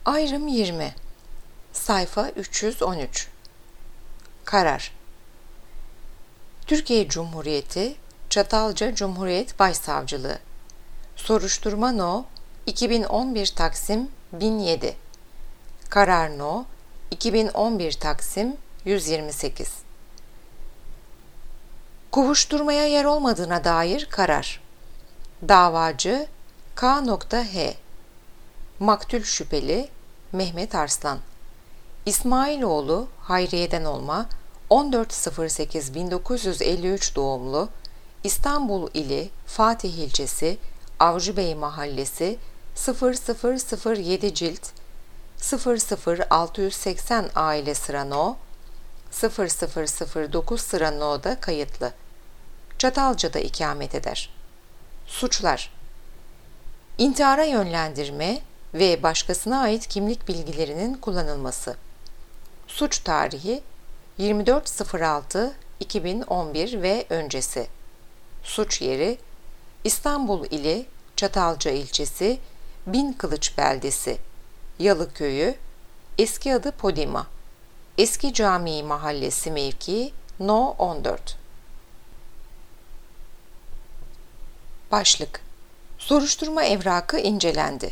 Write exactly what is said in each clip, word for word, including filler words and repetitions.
Ayrım yirmi. Sayfa üç yüz on üç. Karar. Türkiye Cumhuriyeti Çatalca Cumhuriyet Başsavcılığı. Soruşturma No. iki bin on bir Taksim bin yedi. Karar No. iki bin on bir Taksim yüz yirmi sekiz. Kovuşturmaya yer olmadığına dair karar. Davacı K H. Maktul şüpheli Mehmet Arslan. İsmailoğlu Hayriye'den olma on dört Ekim bin dokuz yüz elli üç doğumlu, İstanbul ili Fatih ilçesi Avcıbey Mahallesi sıfır sıfır sıfır yedi cilt sıfır sıfır altı yüz seksen aile sıra No, sıfır sıfır sıfır dokuz sıra No'da kayıtlı. Çatalca'da ikamet eder. Suçlar: İntihara yönlendirme ve başkasına ait kimlik bilgilerinin kullanılması. Suç tarihi yirmi dört altı iki bin on bir ve öncesi. Suç yeri İstanbul ili Çatalca ilçesi Binkılıç beldesi, Yalıköy'ü, eski adı Podima, Eski Camii Mahallesi mevkii No on dört. Başlık: Soruşturma evrakı incelendi.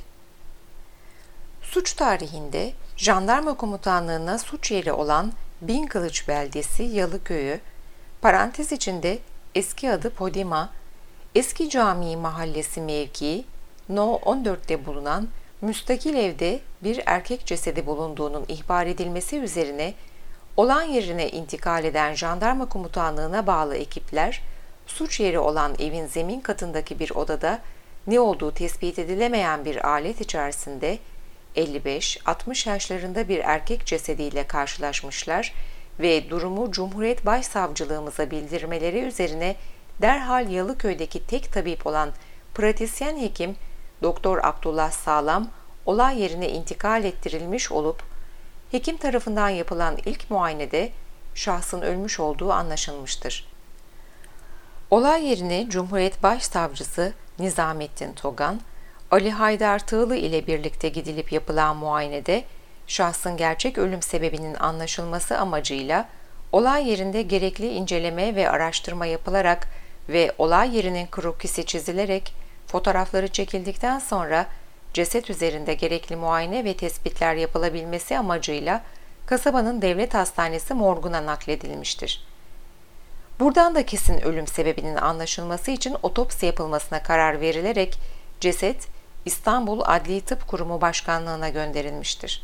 Suç tarihinde Jandarma Komutanlığı'na suç yeri olan Binkılıç beldesi Yalıköy'ü, parantez içinde eski adı Podima, Eski Camii Mahallesi mevkii No on dörtte bulunan müstakil evde bir erkek cesedi bulunduğunun ihbar edilmesi üzerine olay yerine intikal eden Jandarma Komutanlığı'na bağlı ekipler, suç yeri olan evin zemin katındaki bir odada ne olduğu tespit edilemeyen bir alet içerisinde elli beş altmış yaşlarında bir erkek cesediyle karşılaşmışlar ve durumu Cumhuriyet Başsavcılığımıza bildirmeleri üzerine derhal Yalıköy'deki tek tabip olan pratisyen hekim Doktor Abdullah Sağlam olay yerine intikal ettirilmiş olup, hekim tarafından yapılan ilk muayenede şahsın ölmüş olduğu anlaşılmıştır. Olay yerine Cumhuriyet Başsavcısı Nizamettin Togan, Ali Haydar Tığlı ile birlikte gidilip yapılan muayenede şahsın gerçek ölüm sebebinin anlaşılması amacıyla olay yerinde gerekli inceleme ve araştırma yapılarak ve olay yerinin krokisi çizilerek fotoğrafları çekildikten sonra ceset üzerinde gerekli muayene ve tespitler yapılabilmesi amacıyla kasabanın devlet hastanesi morguna nakledilmiştir. Buradan da kesin ölüm sebebinin anlaşılması için otopsi yapılmasına karar verilerek ceset İstanbul Adli Tıp Kurumu Başkanlığı'na gönderilmiştir.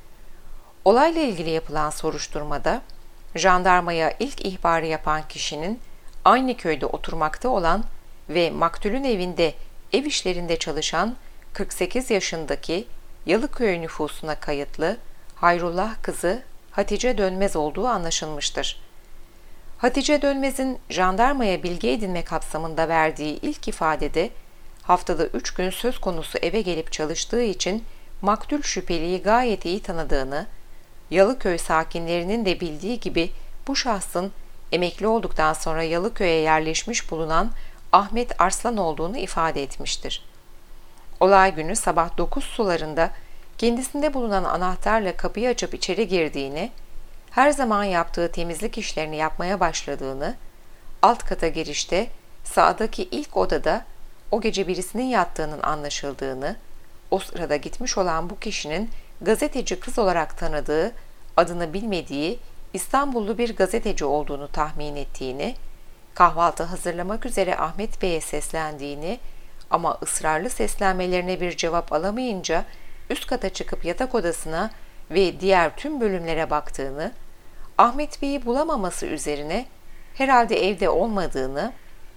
Olayla ilgili yapılan soruşturmada jandarmaya ilk ihbarı yapan kişinin aynı köyde oturmakta olan ve maktulün evinde ev işlerinde çalışan kırk sekiz yaşındaki Yalıköy nüfusuna kayıtlı Hayrullah kızı Hatice Dönmez olduğu anlaşılmıştır. Hatice Dönmez'in jandarmaya bilgi edinme kapsamında verdiği ilk ifadede haftada üç gün söz konusu eve gelip çalıştığı için maktul şüpheliyi gayet iyi tanıdığını, Yalıköy sakinlerinin de bildiği gibi bu şahsın emekli olduktan sonra Yalıköy'e yerleşmiş bulunan Ahmet Arslan olduğunu ifade etmiştir. Olay günü sabah dokuz sularında kendisinde bulunan anahtarla kapıyı açıp içeri girdiğini, her zaman yaptığı temizlik işlerini yapmaya başladığını, alt kata girişte sağdaki ilk odada o gece birisinin yattığının anlaşıldığını, o sırada gitmiş olan bu kişinin gazeteci kız olarak tanıdığı, adını bilmediği İstanbullu bir gazeteci olduğunu tahmin ettiğini, kahvaltı hazırlamak üzere Ahmet Bey'e seslendiğini ama ısrarlı seslenmelerine bir cevap alamayınca üst kata çıkıp yatak odasına ve diğer tüm bölümlere baktığını, Ahmet Bey'i bulamaması üzerine herhalde evde olmadığını,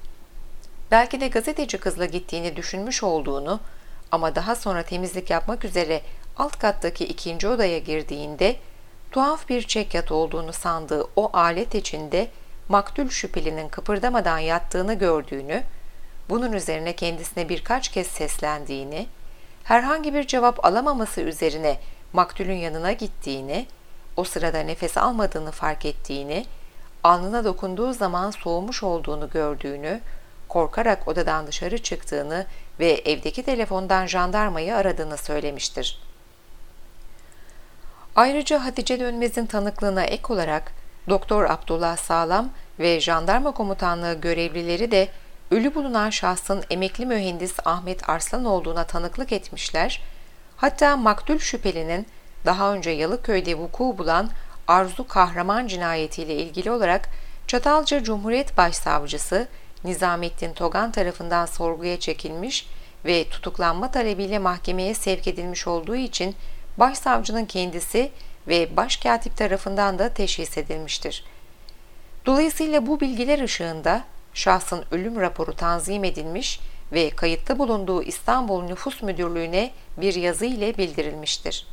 belki de gazeteci kızla gittiğini düşünmüş olduğunu ama daha sonra temizlik yapmak üzere alt kattaki ikinci odaya girdiğinde tuhaf bir çekyat olduğunu sandığı o alet içinde maktul şüphelinin kıpırdamadan yattığını gördüğünü, bunun üzerine kendisine birkaç kez seslendiğini, herhangi bir cevap alamaması üzerine maktulün yanına gittiğini, o sırada nefes almadığını fark ettiğini, alnına dokunduğu zaman soğumuş olduğunu gördüğünü, korkarak odadan dışarı çıktığını ve evdeki telefondan jandarmayı aradığını söylemiştir. Ayrıca Hatice Dönmez'in tanıklığına ek olarak Doktor Abdullah Sağlam ve Jandarma Komutanlığı görevlileri de ölü bulunan şahsın emekli mühendis Ahmet Arslan olduğuna tanıklık etmişler. Hatta maktul şüphelinin daha önce Yalıköy'de vuku bulan Arzu Kahraman cinayetiyle ilgili olarak Çatalca Cumhuriyet Başsavcısı Nizamettin Togan tarafından sorguya çekilmiş ve tutuklanma talebiyle mahkemeye sevk edilmiş olduğu için başsavcının kendisi ve başkatip tarafından da teşhis edilmiştir. Dolayısıyla bu bilgiler ışığında şahsın ölüm raporu tanzim edilmiş ve kayıtlı bulunduğu İstanbul Nüfus Müdürlüğü'ne bir yazı ile bildirilmiştir.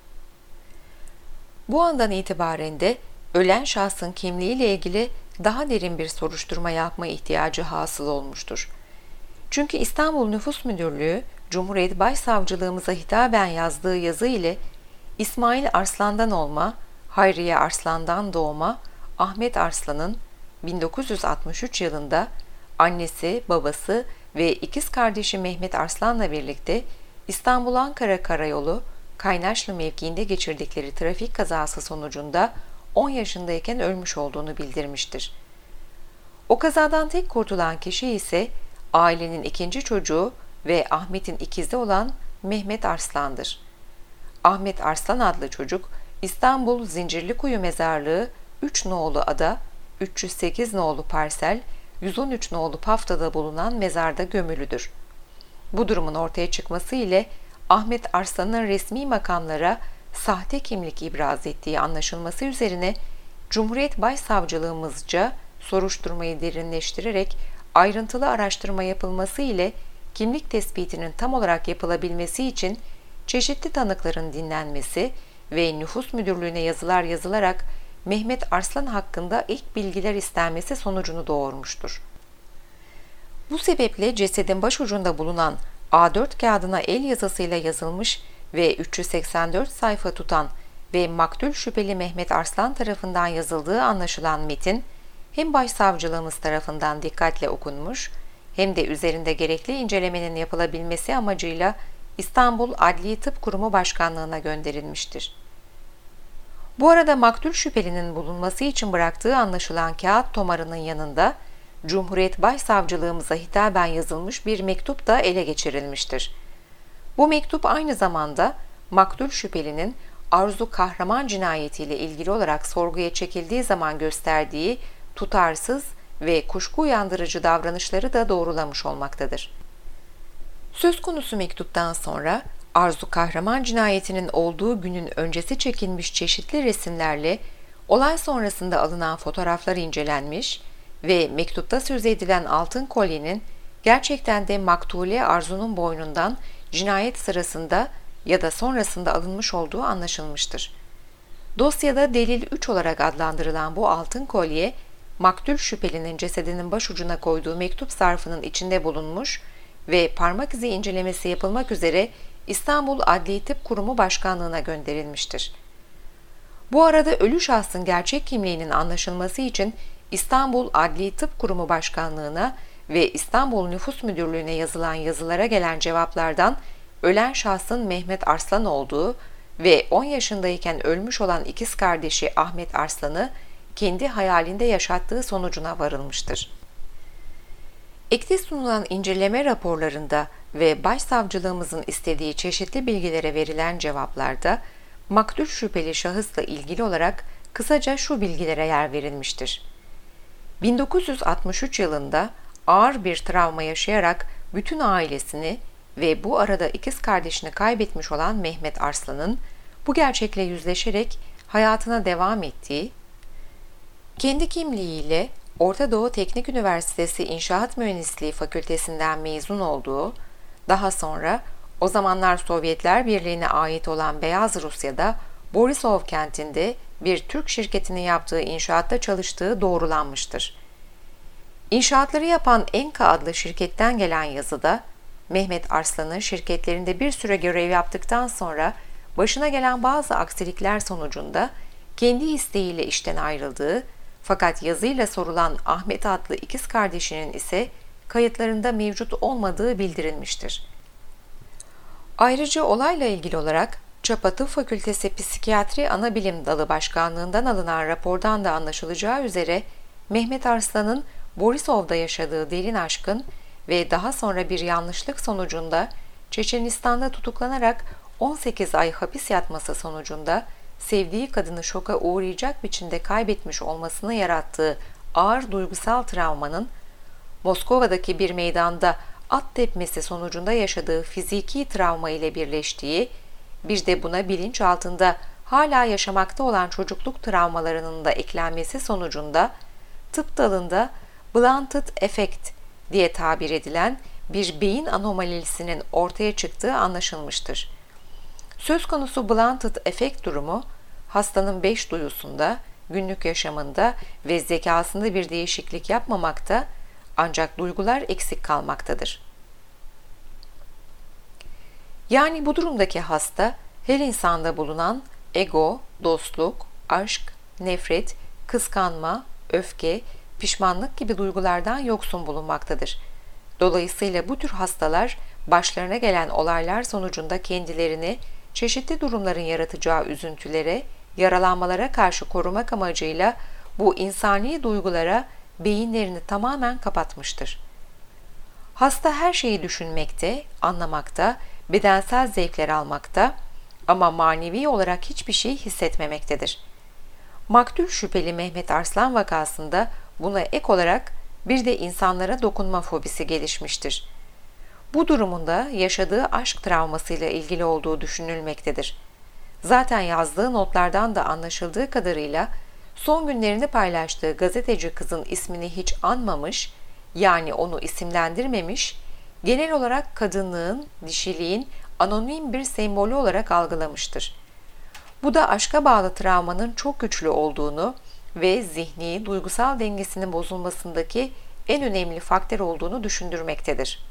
Bu andan itibaren de ölen şahsın kimliğiyle ilgili daha derin bir soruşturma yapma ihtiyacı hasıl olmuştur. Çünkü İstanbul Nüfus Müdürlüğü, Cumhuriyet Başsavcılığımıza hitaben yazdığı yazı ile İsmail Arslan'dan olma, Hayriye Arslan'dan doğma Ahmet Arslan'ın bin dokuz yüz altmış üç yılında annesi, babası ve ikiz kardeşi Mehmet Arslan'la birlikte İstanbul-Ankara Karayolu Kaynaşlı mevkiinde geçirdikleri trafik kazası sonucunda on yaşındayken ölmüş olduğunu bildirmiştir. O kazadan tek kurtulan kişi ise ailenin ikinci çocuğu ve Ahmet'in ikizi olan Mehmet Arslan'dır. Ahmet Arslan adlı çocuk İstanbul Zincirlikuyu Mezarlığı üç nolu ada, üç yüz sekiz nolu parsel, yüz on üç nolu paftada bulunan mezarda gömülüdür. Bu durumun ortaya çıkması ile Ahmet Arslan'ın resmi makamlara sahte kimlik ibraz ettiği anlaşılması üzerine Cumhuriyet Başsavcılığımızca soruşturmayı derinleştirerek ayrıntılı araştırma yapılması ile kimlik tespitinin tam olarak yapılabilmesi için çeşitli tanıkların dinlenmesi ve Nüfus Müdürlüğü'ne yazılar yazılarak Mehmet Arslan hakkında ilk bilgiler istenmesi sonucunu doğurmuştur. Bu sebeple cesedin başucunda bulunan A dört kağıdına el yazısıyla yazılmış ve üç yüz seksen dört sayfa tutan ve maktul şüpheli Mehmet Arslan tarafından yazıldığı anlaşılan metin, hem Başsavcılığımız tarafından dikkatle okunmuş, hem de üzerinde gerekli incelemenin yapılabilmesi amacıyla İstanbul Adli Tıp Kurumu Başkanlığı'na gönderilmiştir. Bu arada maktul şüphelinin bulunması için bıraktığı anlaşılan kağıt tomarının yanında Cumhuriyet Başsavcılığımıza hitaben yazılmış bir mektup da ele geçirilmiştir. Bu mektup aynı zamanda maktul şüphelinin Arzu Kahraman cinayetiyle ilgili olarak sorguya çekildiği zaman gösterdiği tutarsız ve kuşku uyandırıcı davranışları da doğrulamış olmaktadır. Söz konusu mektuptan sonra Arzu Kahraman cinayetinin olduğu günün öncesi çekilmiş çeşitli resimlerle olay sonrasında alınan fotoğraflar incelenmiş ve mektupta söz edilen altın kolyenin gerçekten de Maktule Arzu'nun boynundan cinayet sırasında ya da sonrasında alınmış olduğu anlaşılmıştır. Dosyada delil üç olarak adlandırılan bu altın kolye, maktul şüphelinin cesedinin başucuna koyduğu mektup zarfının içinde bulunmuş ve parmak izi incelemesi yapılmak üzere İstanbul Adli Tıp Kurumu Başkanlığı'na gönderilmiştir. Bu arada ölü şahsın gerçek kimliğinin anlaşılması için İstanbul Adli Tıp Kurumu Başkanlığı'na ve İstanbul Nüfus Müdürlüğü'ne yazılan yazılara gelen cevaplardan ölen şahsın Mehmet Arslan olduğu ve on yaşındayken ölmüş olan ikiz kardeşi Ahmet Arslan'ı kendi hayalinde yaşattığı sonucuna varılmıştır. Ekte sunulan inceleme raporlarında ve Başsavcılığımızın istediği çeşitli bilgilere verilen cevaplarda maktul şüpheli şahısla ilgili olarak kısaca şu bilgilere yer verilmiştir. bin dokuz yüz altmış üç yılında ağır bir travma yaşayarak bütün ailesini ve bu arada ikiz kardeşini kaybetmiş olan Mehmet Arslan'ın bu gerçekle yüzleşerek hayatına devam ettiği, kendi kimliğiyle Orta Doğu Teknik Üniversitesi İnşaat Mühendisliği Fakültesinden mezun olduğu, daha sonra o zamanlar Sovyetler Birliği'ne ait olan Beyaz Rusya'da Borisov kentinde bir Türk şirketinin yaptığı inşaatta çalıştığı doğrulanmıştır. İnşaatları yapan Enka adlı şirketten gelen yazıda, Mehmet Arslan'ın şirketlerinde bir süre görev yaptıktan sonra başına gelen bazı aksilikler sonucunda kendi isteğiyle işten ayrıldığı, fakat yazıyla sorulan Ahmet adlı ikiz kardeşinin ise kayıtlarında mevcut olmadığı bildirilmiştir. Ayrıca olayla ilgili olarak Çapa Fakültesi Psikiyatri Anabilim Dalı Başkanlığından alınan rapordan da anlaşılacağı üzere Mehmet Arslan'ın Borisov'da yaşadığı derin aşkın ve daha sonra bir yanlışlık sonucunda Çeçenistan'da tutuklanarak on sekiz ay hapis yatması sonucunda sevdiği kadını şoka uğrayacak biçimde kaybetmiş olmasını yarattığı ağır duygusal travmanın Moskova'daki bir meydanda at tepmesi sonucunda yaşadığı fiziki travma ile birleştiği, bir de buna bilinç altında hala yaşamakta olan çocukluk travmalarının da eklenmesi sonucunda tıp dalında blunted effect diye tabir edilen bir beyin anomalisinin ortaya çıktığı anlaşılmıştır. Söz konusu blunted effect durumu, hastanın beş duyusunda, günlük yaşamında ve zekasında bir değişiklik yapmamakta, ancak duygular eksik kalmaktadır. Yani bu durumdaki hasta, her insanda bulunan ego, dostluk, aşk, nefret, kıskanma, öfke, pişmanlık gibi duygulardan yoksun bulunmaktadır. Dolayısıyla bu tür hastalar başlarına gelen olaylar sonucunda kendilerini çeşitli durumların yaratacağı üzüntülere, yaralanmalara karşı korumak amacıyla bu insani duygulara beyinlerini tamamen kapatmıştır. Hasta her şeyi düşünmekte, anlamakta, bedensel zevkler almakta ama manevi olarak hiçbir şey hissetmemektedir. Maktul şüpheli Mehmet Arslan vakasında buna ek olarak bir de insanlara dokunma fobisi gelişmiştir. Bu durumunda yaşadığı aşk travmasıyla ilgili olduğu düşünülmektedir. Zaten yazdığı notlardan da anlaşıldığı kadarıyla son günlerini paylaştığı gazeteci kızın ismini hiç anmamış, yani onu isimlendirmemiş, genel olarak kadınlığın, dişiliğin anonim bir sembolü olarak algılamıştır. Bu da aşka bağlı travmanın çok güçlü olduğunu ve zihni, duygusal dengesinin bozulmasındaki en önemli faktör olduğunu düşündürmektedir.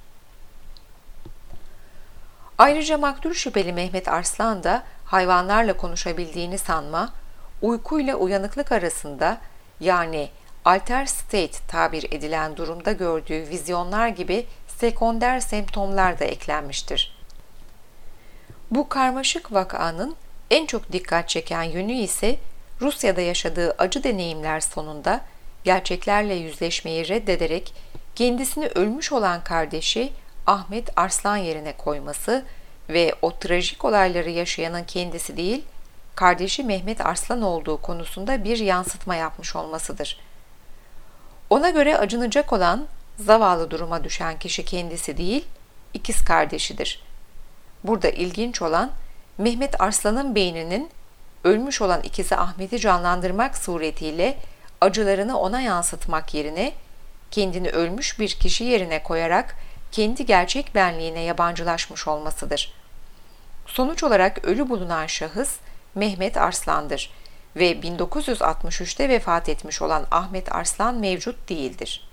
Ayrıca maktul şüpheli Mehmet Arslan da hayvanlarla konuşabildiğini sanma, uykuyla uyanıklık arasında, yani alter state tabir edilen durumda gördüğü vizyonlar gibi sekonder semptomlar da eklenmiştir. Bu karmaşık vakanın en çok dikkat çeken yönü ise Rusya'da yaşadığı acı deneyimler sonunda gerçeklerle yüzleşmeyi reddederek kendisini ölmüş olan kardeşi Ahmet Arslan yerine koyması ve o trajik olayları yaşayanın kendisi değil, kardeşi Mehmet Arslan olduğu konusunda bir yansıtma yapmış olmasıdır. Ona göre acınacak olan, zavallı duruma düşen kişi kendisi değil, ikiz kardeşidir. Burada ilginç olan, Mehmet Arslan'ın beyninin ölmüş olan ikizi Ahmet'i canlandırmak suretiyle acılarını ona yansıtmak yerine, kendini ölmüş bir kişi yerine koyarak kendi gerçek benliğine yabancılaşmış olmasıdır. Sonuç olarak ölü bulunan şahıs Mehmet Arslan'dır ve bin dokuz yüz altmış üçte vefat etmiş olan Ahmet Arslan mevcut değildir.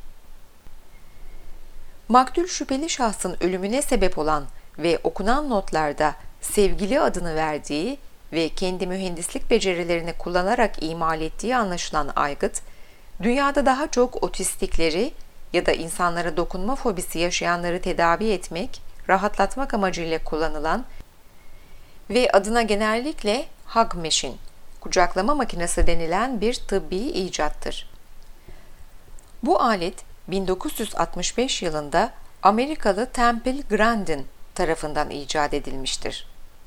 Maktul şüpheli şahsın ölümüne sebep olan ve okunan notlarda sevgili adını verdiği ve kendi mühendislik becerilerini kullanarak imal ettiği anlaşılan aygıt, dünyada daha çok otistikleri ya da insanlara dokunma fobisi yaşayanları tedavi etmek, rahatlatmak amacıyla kullanılan ve adına genellikle hug machine, kucaklama makinesi denilen bir tıbbi icattır. Bu alet bin dokuz yüz altmış beş yılında Amerikalı Temple Grandin tarafından icat edilmiştir.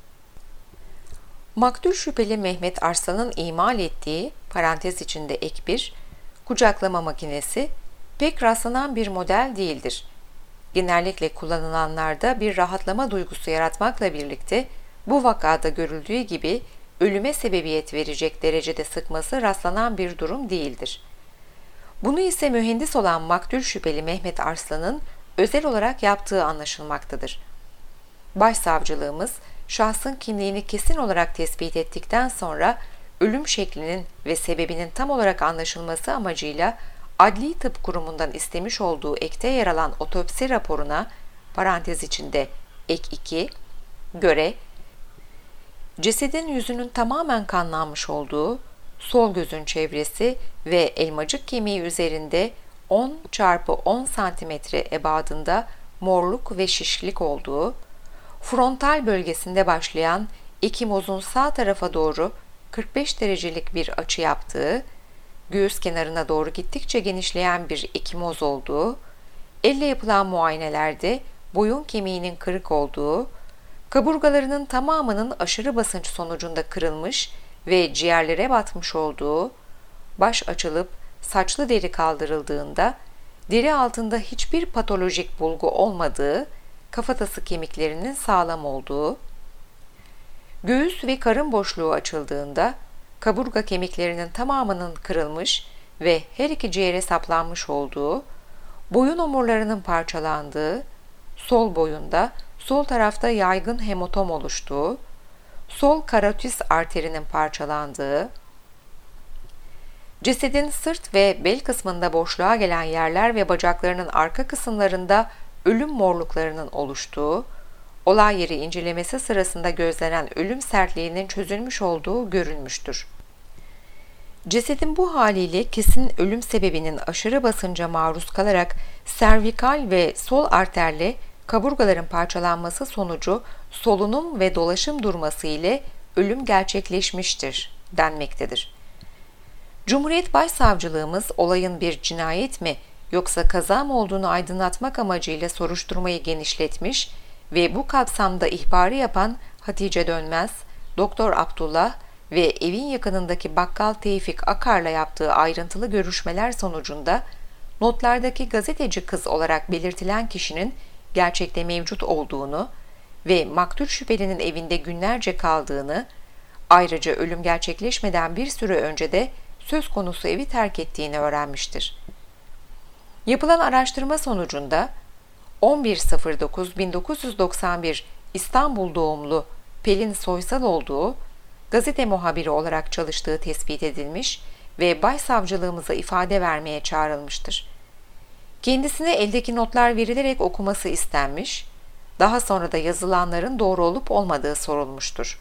Maktul şüpheli Mehmet Arslan'ın imal ettiği parantez içinde ek bir kucaklama makinesi pek rastlanan bir model değildir. Genellikle kullanılanlarda bir rahatlama duygusu yaratmakla birlikte bu vakada görüldüğü gibi ölüme sebebiyet verecek derecede sıkması rastlanan bir durum değildir. Bunu ise mühendis olan maktul şüpheli Mehmet Arslan'ın özel olarak yaptığı anlaşılmaktadır. Başsavcılığımız, şahsın kimliğini kesin olarak tespit ettikten sonra ölüm şeklinin ve sebebinin tam olarak anlaşılması amacıyla Adli Tıp Kurumu'ndan istemiş olduğu ekte yer alan otopsi raporuna parantez içinde ek iki göre cesedin yüzünün tamamen kanlanmış olduğu, sol gözün çevresi ve elmacık kemiği üzerinde on çarpı on santimetre ebadında morluk ve şişlik olduğu, frontal bölgesinde başlayan ekimozun sağ tarafa doğru kırk beş derecelik bir açı yaptığı, göğüs kenarına doğru gittikçe genişleyen bir ekimoz olduğu, elle yapılan muayenelerde boyun kemiğinin kırık olduğu, kaburgalarının tamamının aşırı basınç sonucunda kırılmış ve ciğerlere batmış olduğu, baş açılıp saçlı deri kaldırıldığında deri altında hiçbir patolojik bulgu olmadığı, kafatası kemiklerinin sağlam olduğu, göğüs ve karın boşluğu açıldığında kaburga kemiklerinin tamamının kırılmış ve her iki ciğere saplanmış olduğu, boyun omurlarının parçalandığı, sol boyunda sol tarafta yaygın hematom oluştuğu, sol karotis arterinin parçalandığı, cesedin sırt ve bel kısmında boşluğa gelen yerler ve bacaklarının arka kısımlarında ölüm morluklarının oluştuğu, olay yeri incelemesi sırasında gözlenen ölüm sertliğinin çözülmüş olduğu görülmüştür. Cesedin bu haliyle kesin ölüm sebebinin aşırı basınca maruz kalarak servikal ve sol arterle kaburgaların parçalanması sonucu solunum ve dolaşım durması ile ölüm gerçekleşmiştir denmektedir. Cumhuriyet Başsavcılığımız olayın bir cinayet mi yoksa kaza mı olduğunu aydınlatmak amacıyla soruşturmayı genişletmiş ve bu kapsamda ihbarı yapan Hatice Dönmez, Doktor Abdullah ve evin yakınındaki bakkal Tevfik Akar'la yaptığı ayrıntılı görüşmeler sonucunda notlardaki gazeteci kız olarak belirtilen kişinin gerçekte mevcut olduğunu ve maktul şüphelinin evinde günlerce kaldığını, ayrıca ölüm gerçekleşmeden bir süre önce de söz konusu evi terk ettiğini öğrenmiştir. Yapılan araştırma sonucunda on bir Eylül bin dokuz yüz doksan bir İstanbul doğumlu Pelin Soysal olduğu, gazete muhabiri olarak çalıştığı tespit edilmiş ve başsavcılığımıza ifade vermeye çağrılmıştır. Kendisine eldeki notlar verilerek okuması istenmiş, daha sonra da yazılanların doğru olup olmadığı sorulmuştur.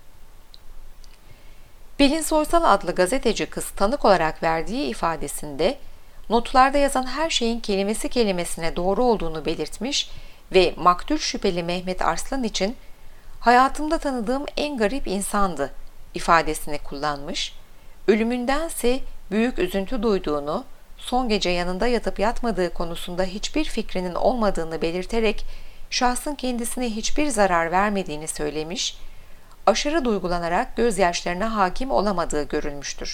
Pelin Soysal adlı gazeteci kız tanık olarak verdiği ifadesinde notlarda yazan her şeyin kelimesi kelimesine doğru olduğunu belirtmiş ve maktul şüpheli Mehmet Arslan için "hayatımda tanıdığım en garip insandı" ifadesini kullanmış, ölümündense büyük üzüntü duyduğunu, son gece yanında yatıp yatmadığı konusunda hiçbir fikrinin olmadığını belirterek şahsın kendisine hiçbir zarar vermediğini söylemiş, aşırı duygulanarak gözyaşlarına hakim olamadığı görülmüştür.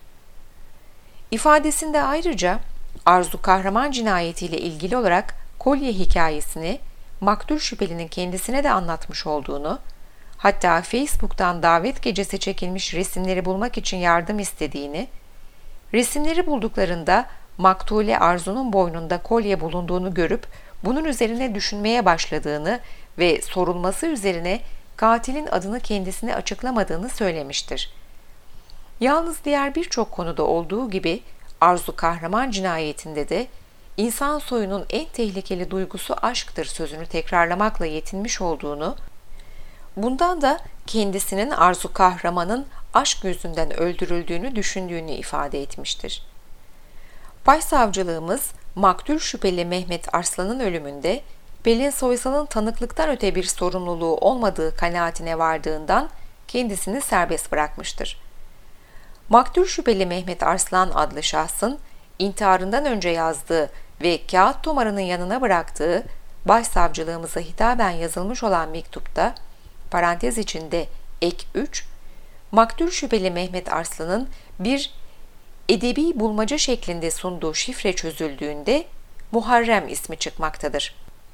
İfadesinde ayrıca Arzu Kahraman cinayetiyle ilgili olarak kolye hikayesini maktul şüphelinin kendisine de anlatmış olduğunu, hatta Facebook'tan davet gecesi çekilmiş resimleri bulmak için yardım istediğini, resimleri bulduklarında maktule Arzu'nun boynunda kolye bulunduğunu görüp bunun üzerine düşünmeye başladığını ve sorulması üzerine katilin adını kendisine açıklamadığını söylemiştir. Yalnız diğer birçok konuda olduğu gibi Arzu Kahraman cinayetinde de insan soyunun en tehlikeli duygusu aşktır sözünü tekrarlamakla yetinmiş olduğunu, bundan da kendisinin Arzu Kahraman'ın aşk yüzünden öldürüldüğünü düşündüğünü ifade etmiştir. Başsavcılığımız maktul şüpheli Mehmet Arslan'ın ölümünde Pelin Soysal'ın tanıklıktan öte bir sorumluluğu olmadığı kanaatine vardığından kendisini serbest bırakmıştır. Maktul şüpheli Mehmet Arslan adlı şahsın intiharından önce yazdığı ve kağıt tomarının yanına bıraktığı başsavcılığımıza hitaben yazılmış olan mektupta parantez içinde ek üç, maktul şüpheli Mehmet Arslan'ın bir edebi bulmaca şeklinde sunduğu şifre çözüldüğünde Muharrem ismi çıkmaktadır.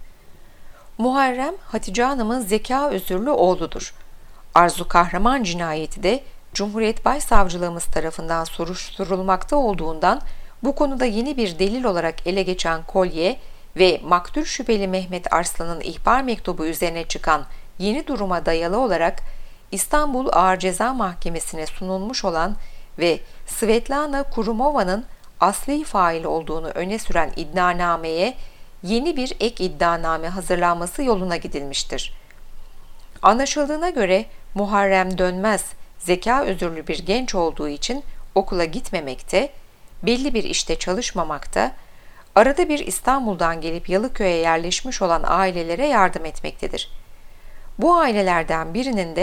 Muharrem, Hatice Hanım'ın zeka özürlü oğludur. Arzu Kahraman cinayeti de Cumhuriyet Başsavcılığımız tarafından soruşturulmakta olduğundan bu konuda yeni bir delil olarak ele geçen kolye ve maktul şüpheli Mehmet Arslan'ın ihbar mektubu üzerine çıkan yeni duruma dayalı olarak İstanbul Ağır Ceza Mahkemesi'ne sunulmuş olan ve Svetlana Kurumova'nın asli fail olduğunu öne süren iddianameye yeni bir ek iddianame hazırlanması yoluna gidilmiştir. Anlaşıldığına göre Muharrem Dönmez zeka özürlü bir genç olduğu için okula gitmemekte, belli bir işte çalışmamakta, arada bir İstanbul'dan gelip Yalıköy'e yerleşmiş olan ailelere yardım etmektedir. Bu ailelerden birinin de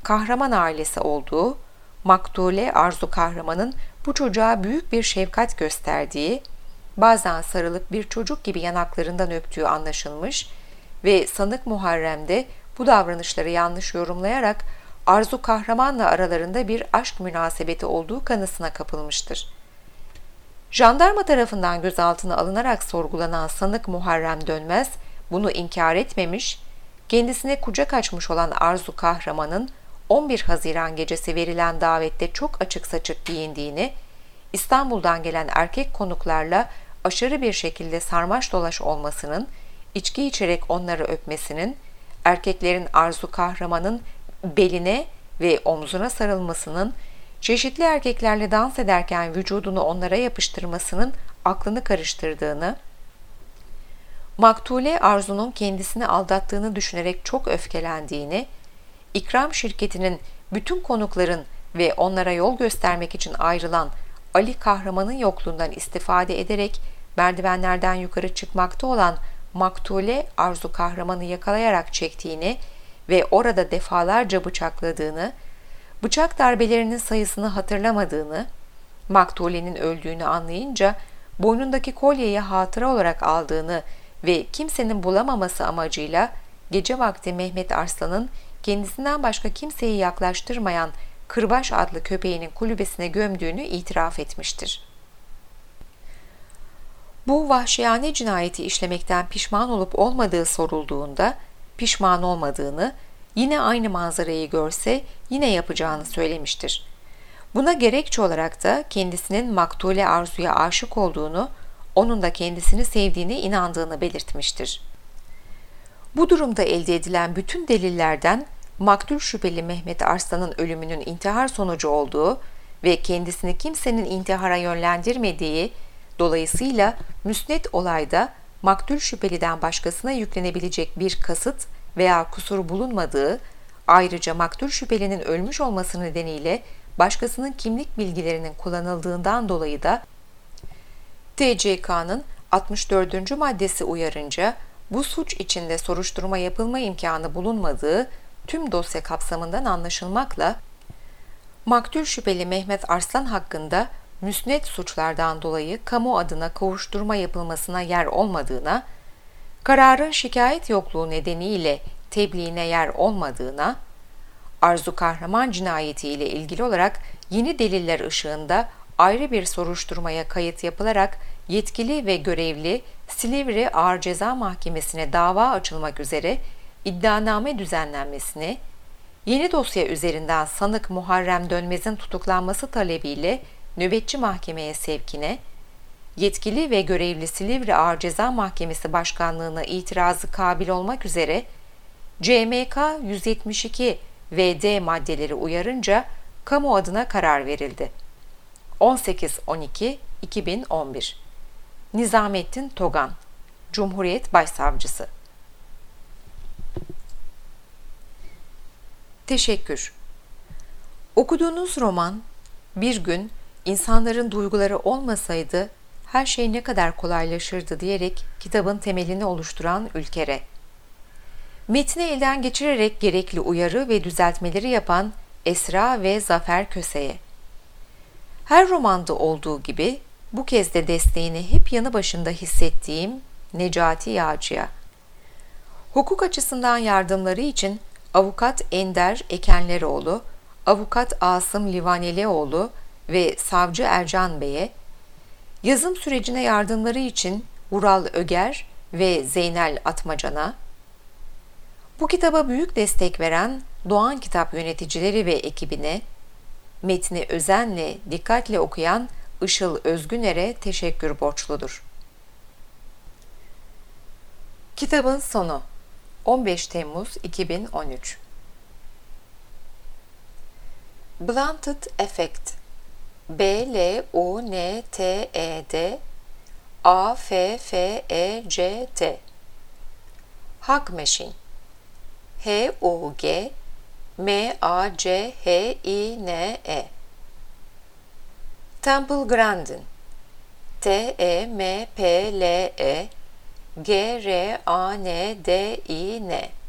kahraman ailesi olduğu, Maktule Arzu kahramanın bu çocuğa büyük bir şefkat gösterdiği, bazen sarılıp bir çocuk gibi yanaklarından öptüğü anlaşılmış ve sanık Muharrem de bu davranışları yanlış yorumlayarak Arzu kahramanla aralarında bir aşk münasebeti olduğu kanısına kapılmıştır. Jandarma tarafından gözaltına alınarak sorgulanan sanık Muharrem Dönmez bunu inkar etmemiş, kendisine kucak açmış olan Arzu kahramanın on bir Haziran gecesi verilen davette çok açık saçık giyindiğini, İstanbul'dan gelen erkek konuklarla aşırı bir şekilde sarmaş dolaş olmasının, içki içerek onları öpmesinin, erkeklerin Arzu kahramanın beline ve omzuna sarılmasının, çeşitli erkeklerle dans ederken vücudunu onlara yapıştırmasının aklını karıştırdığını, Maktule Arzu'nun kendisini aldattığını düşünerek çok öfkelendiğini, İkram şirketinin bütün konukların ve onlara yol göstermek için ayrılan Ali kahramanın yokluğundan istifade ederek merdivenlerden yukarı çıkmakta olan Maktule Arzu kahramanı yakalayarak çektiğini ve orada defalarca bıçakladığını, bıçak darbelerinin sayısını hatırlamadığını, Maktule'nin öldüğünü anlayınca boynundaki kolyeyi hatıra olarak aldığını ve kimsenin bulamaması amacıyla gece vakti Mehmet Arslan'ın kendisinden başka kimseyi yaklaştırmayan Kırbaç adlı köpeğinin kulübesine gömdüğünü itiraf etmiştir. Bu vahşiyane cinayeti işlemekten pişman olup olmadığı sorulduğunda pişman olmadığını, yine aynı manzarayı görse yine yapacağını söylemiştir. Buna gerekçe olarak da kendisinin Maktule Arzu'ya aşık olduğunu, onun da kendisini sevdiğine inandığını belirtmiştir. Bu durumda elde edilen bütün delillerden maktul şüpheli Mehmet Arslan'ın ölümünün intihar sonucu olduğu ve kendisini kimsenin intihara yönlendirmediği, dolayısıyla müsnet olayda maktul şüpheliden başkasına yüklenebilecek bir kasıt veya kusur bulunmadığı, ayrıca maktul şüphelinin ölmüş olması nedeniyle başkasının kimlik bilgilerinin kullanıldığından dolayı da T C K'nın altmış dördüncü maddesi uyarınca bu suç içinde soruşturma yapılma imkanı bulunmadığı tüm dosya kapsamından anlaşılmakla maktul şüpheli Mehmet Arslan hakkında müsnet suçlardan dolayı kamu adına kovuşturma yapılmasına yer olmadığına, kararın şikayet yokluğu nedeniyle tebliğine yer olmadığına, Arzu kahraman cinayeti ile ilgili olarak yeni deliller ışığında ayrı bir soruşturmaya kayıt yapılarak yetkili ve görevli Silivri Ağır Ceza Mahkemesi'ne dava açılmak üzere iddianame düzenlenmesini, yeni dosya üzerinden sanık Muharrem Dönmez'in tutuklanması talebiyle nöbetçi mahkemeye sevkine, yetkili ve görevli Silivri Ağır Ceza Mahkemesi Başkanlığı'na itirazı kabil olmak üzere C M K yüz yetmiş iki ve D maddeleri uyarınca kamu adına karar verildi. on sekiz on iki iki bin on bir Nizamettin Togan, Cumhuriyet Başsavcısı. Teşekkür. Okuduğunuz roman, bir gün insanların duyguları olmasaydı her şey ne kadar kolaylaşırdı diyerek kitabın temelini oluşturan Ülker'e, metni elden geçirerek gerekli uyarı ve düzeltmeleri yapan Esra ve Zafer Köse'ye, her romanda olduğu gibi bu kez de desteğini hep yanı başında hissettiğim Necati Yağcı'ya, hukuk açısından yardımları için Avukat Ender Ekenleroğlu, Avukat Asım Livanelioğlu ve Savcı Ercan Bey'e, yazım sürecine yardımları için Ural Öger ve Zeynel Atmacan'a, bu kitaba büyük destek veren Doğan Kitap yöneticileri ve ekibine, metni özenle, dikkatle okuyan Işıl Özgüner'e teşekkür borçludur. Kitabın sonu on beş Temmuz iki bin on üç. Blunted Effect, B L U N T E D A F F E C T, Hug Machine, H U G M A C H I N E, Temple Grandin, T E M P L E G R A N D I N,